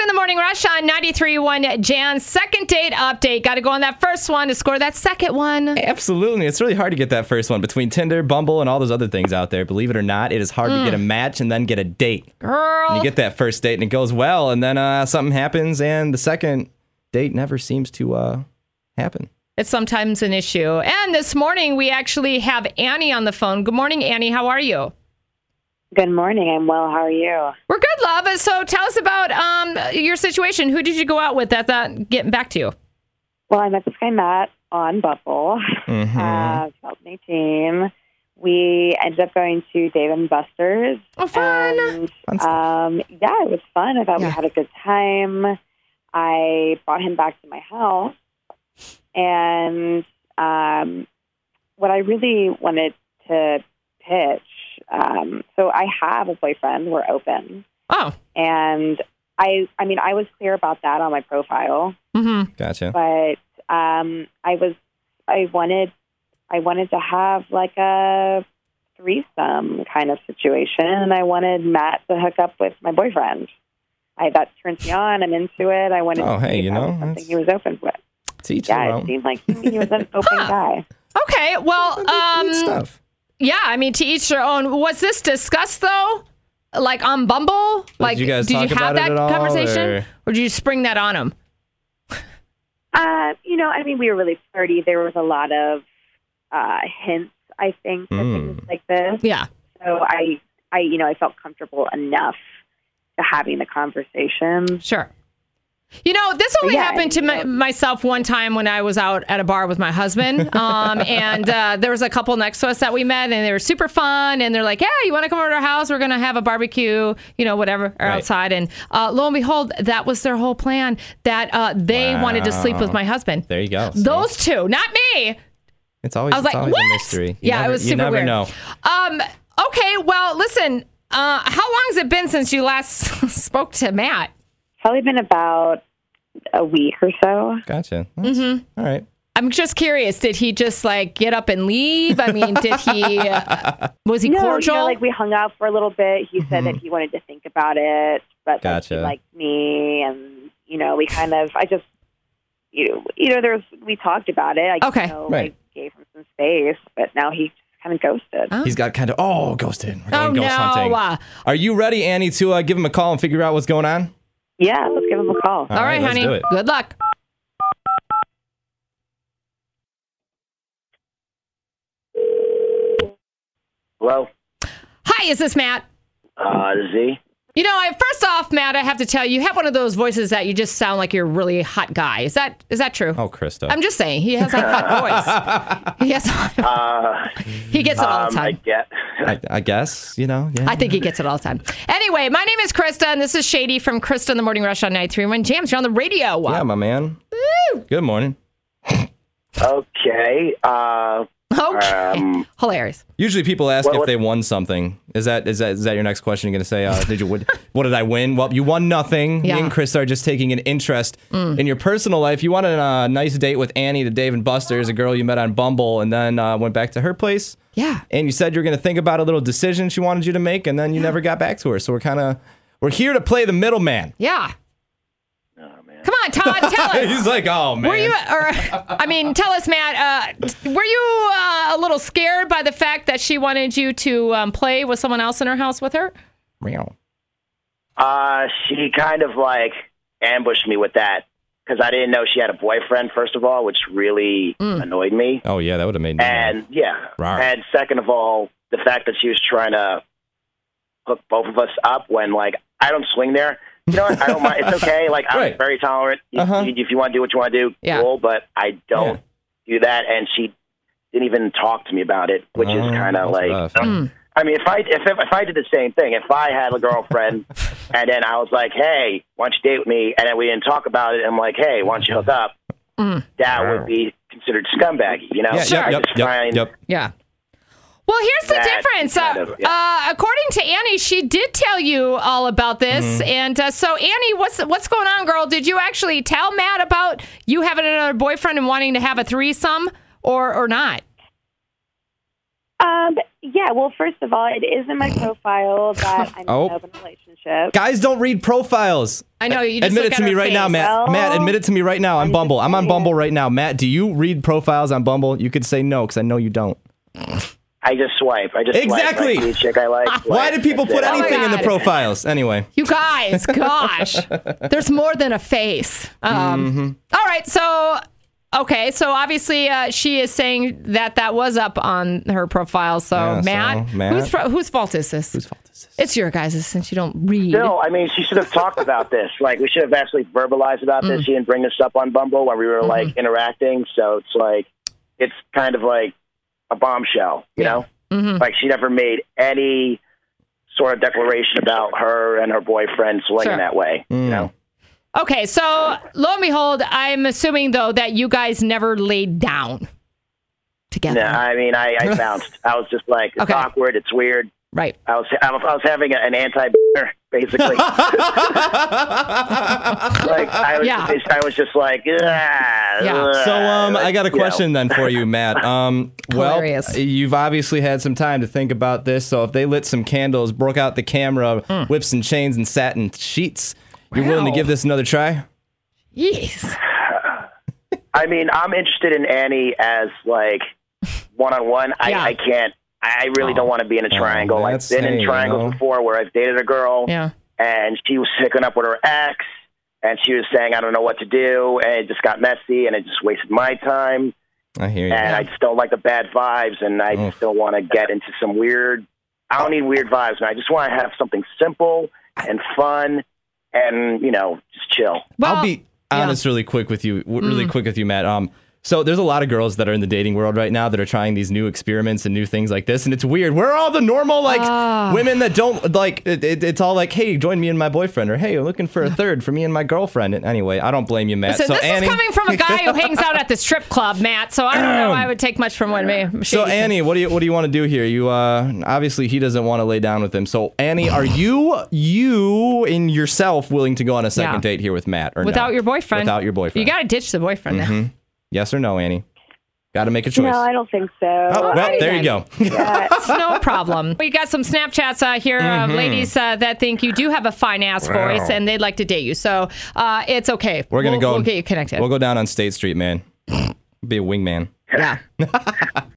In the Morning Rush on 93.1 Jan's second date update. Got to go on that first one to score that second one. Absolutely. It's really hard to get that first one between Tinder, Bumble, and all those other things out there. Believe it or not, it is hard to get a match and then get a date. Girl. And you get that first date and it goes well, and then something happens and the second date never seems to happen. It's sometimes an issue. And this morning we actually have Annie on the phone. Good morning, Annie. How are you? Good morning. I'm well. How are you? We're good, love. So tell us about your situation. Who did you go out with? That's getting back to you. Well, I met this guy, Matt, on Bumble, 2018. We ended up going to Dave & Buster's. Oh, fun. And, it was fun. I thought we had a good time. I brought him back to my house. And what I really wanted to pitch, so I have a boyfriend. We're open. Oh. And I was clear about that on my profile. Mm-hmm. Gotcha. But I wanted to have like a threesome kind of situation, and I wanted Matt to hook up with my boyfriend. That turns me on. I'm into it. I wanted to see if that was something he was open with. It seemed like he was an open guy. Okay, well, Good stuff. yeah, I mean, to each their own. Was this discussed, though? Like on Bumble? Did you guys talk have about that it at all, conversation? Or did you spring that on him? We were really flirty. There was a lot of hints, I think, for things like this. Yeah. So I felt comfortable enough to having the conversation. Sure. This only happened to myself one time when I was out at a bar with my husband. And there was a couple next to us that we met, and they were super fun. And they're like, yeah, you want to come over to our house? We're going to have a barbecue, whatever, or outside. And lo and behold, that was their whole plan, that they wanted to sleep with my husband. There you go. See? Those two, not me. It's always, I was like, always what? a mystery. It was super weird. You never know. Okay, well, listen, how long has it been since you last spoke to Matt? Probably been about a week or so. Gotcha. All right. I'm just curious. Did he just get up and leave? I mean, did he? Was he cordial? We hung out for a little bit. He said that he wanted to think about it, but he liked me, and we kind of. I just, we talked about it. I gave him some space, but now he kind of ghosted. Oh. He's got ghosted. We're going ghost hunting. Are you ready, Annie, to give him a call and figure out what's going on? Yeah, let's give him a call. All right, honey. Do it. Good luck. Hello? Hi, is this Matt? This is Z. First off, Matt, I have to tell you, you have one of those voices that you just sound like you're a really hot guy. Is that true? Oh, Krista. I'm just saying, he has a hot voice. He gets it all the time. I guess, Yeah. I think he gets it all the time. Anyway, my name is Krista, and this is Shady from Krista in the Morning Rush on 93.1 Jams. You're on the radio. Yeah, my man. Woo! Good morning. Okay. Okay. Hilarious. Usually people ask if they won something. Is that your next question? You're going to say, what did I win? Well, you won nothing. Yeah. Me and Chris are just taking an interest in your personal life. You wanted a nice date with Annie to Dave & Buster's, a girl you met on Bumble, and then went back to her place. Yeah. And you said you were going to think about a little decision she wanted you to make, and then you never got back to her. So we're here to play the middleman. Yeah. Come on, Todd, tell us. He's like, oh, man. Tell us, Matt, were you a little scared by the fact that she wanted you to play with someone else in her house with her? Meow. She kind of ambushed me with that because I didn't know she had a boyfriend, first of all, which really annoyed me. Oh, yeah, that would have made me And, and second of all, the fact that she was trying to hook both of us up when, I don't swing there. You know what? I don't mind. It's okay. I'm very tolerant. If you want to do what you want to do, cool. But I don't do that. And she didn't even talk to me about it, which is kind of I mean, if I did the same thing, if I had a girlfriend and then I was like, hey, why don't you date with me? And then we didn't talk about it. And I'm like, hey, why don't you hook up? That would be considered scumbaggy, Yeah, sure. Yeah. Well, here's the difference. According to Annie, she did tell you all about this. And so, Annie, what's going on, girl? Did you actually tell Matt about you having another boyfriend and wanting to have a threesome or not? Yeah, Yeah, well, first of all, it is in my profile that I'm in an open relationship. Guys don't read profiles. I know. You just admit look it to at me her right face. now, Matt. Well, Matt, admit it to me right now. I'm Bumble. I'm on Bumble right now. Matt, do you read profiles on Bumble? You could say no, because I know you don't. I just swipe. Exactly. Swipe. Like, chick I like. Swipe. Why do people put anything in the God. profiles? Anyway. You guys, gosh, there's more than a face. All right, so okay, so obviously she is saying that was up on her profile. So Yeah, Matt, Matt. whose fault is this? Whose fault is this? It's your guys' since you don't read. No, I mean, she should have talked about this. Like, we should have actually verbalized about this. She didn't bring this up on Bumble when we were, like, interacting. So it's like, it's kind of like a bombshell, you know? Like, she never made any sort of declaration about her and her boyfriend swinging that way, you know? Okay, so lo and behold, I'm assuming, though, that you guys never laid down together. No, I mean, I bounced. I was just like, it's awkward, it's weird. Right. I was having an anti basically. I was just like, So I got a question then for you, Matt. Hilarious. You've obviously had some time to think about this. So if they lit some candles, broke out the camera, whips and chains, and satin sheets, you're willing to give this another try? Yes. I mean, I'm interested in Annie as like one-on-one. I can't. I really don't want to be in a triangle. I've been in triangles before where I've dated a girl, and she was hooking up with her ex, and she was saying, I don't know what to do, and it just got messy, and it just wasted my time. I hear you. And I just don't like the bad vibes, and I just don't want to get into some weird... I don't need weird vibes, man. I just want to have something simple and fun and, just chill. Well, I'll be honest really quick with you, Matt. So there's a lot of girls that are in the dating world right now that are trying these new experiments and new things like this, and it's weird. We're all the normal women that don't like it's all like, hey, join me and my boyfriend, or hey, I'm looking for a third for me and my girlfriend. And anyway, I don't blame you, Matt. So this Annie, is coming from a guy who hangs out at the strip club, Matt. So I don't know. I would take much from what me. So Annie, what do you want to do here? You obviously he doesn't want to lay down with him. So Annie, are you in yourself willing to go on a second date here with Matt, or without your boyfriend? Without your boyfriend, you got to ditch the boyfriend now. Yes or no, Annie? Got to make a choice. No, I don't think so. Oh, well, there you go. It's no problem. We got some Snapchats here of ladies that think you do have a fine-ass voice and they'd like to date you. So it's okay. We'll get you connected. We'll go down on State Street, man. Be a wingman. Yeah.